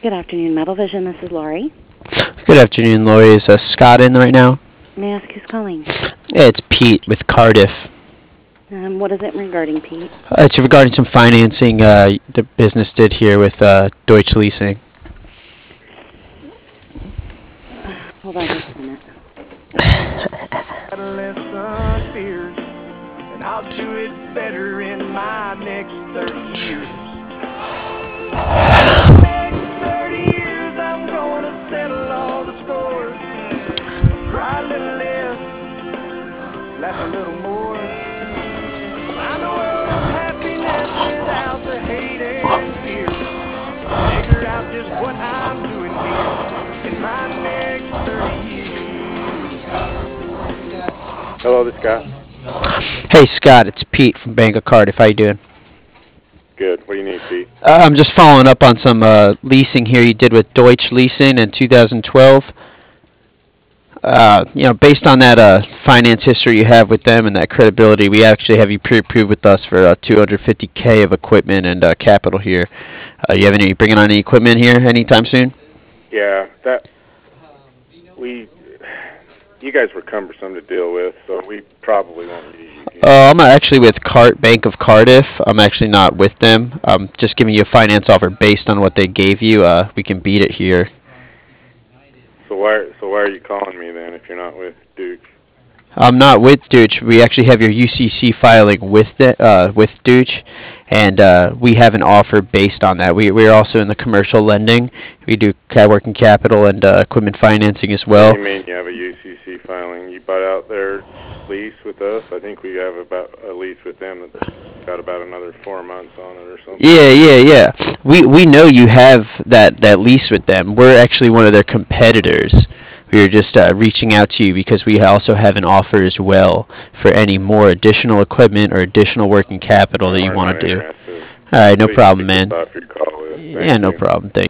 Good afternoon, Metal Vision. This is Lori. Good afternoon, Lori. Is Scott in right now? May I ask who's calling? Yeah, it's Pete with Cardiff. What is it regarding, Pete? It's regarding some financing the business did here with Deutsche Leasing. Hold on just a minute. Adolescent fears, and I'll do it better in my next 30 years. Next 30 years, I'm gonna settle all the scores. Cry a little less, laugh a little more. Find a world of happiness without the hate and fear. Figure out just what I'm doing here in my next 30 years. Hello, this is Scott. Hey, Scott. It's Pete from Bank of Cardiff. How you doing? Good. What do you need, Pete? I'm just following up on some leasing here you did with Deutsche Leasing in 2012. Based on that finance history you have with them and that credibility, we actually have you pre-approved with us for $250K of equipment and capital here. You bringing on any equipment here anytime soon? Yeah, you guys were cumbersome to deal with, so we probably won't use you again. I'm actually with Bank of Cardiff. I'm actually not with them. I'm just giving you a finance offer based on what they gave you. We can beat it here. So why are you calling me then if you're not with Duke? I'm not with Deutsche. We actually have your UCC filing with Deutsche, and we have an offer based on that. We're also in the commercial lending. We do working capital and equipment financing as well. What do you mean you have a UCC filing? You bought out their lease with us? I think we have about a lease with them that's got about another 4 months on it or something. Yeah. We know you have that lease with them. We're actually one of their competitors. We were just reaching out to you because we also have an offer as well for any more additional equipment or additional working capital that you want to do. All right, no problem, man. Thank Yeah, no you. problem. Thank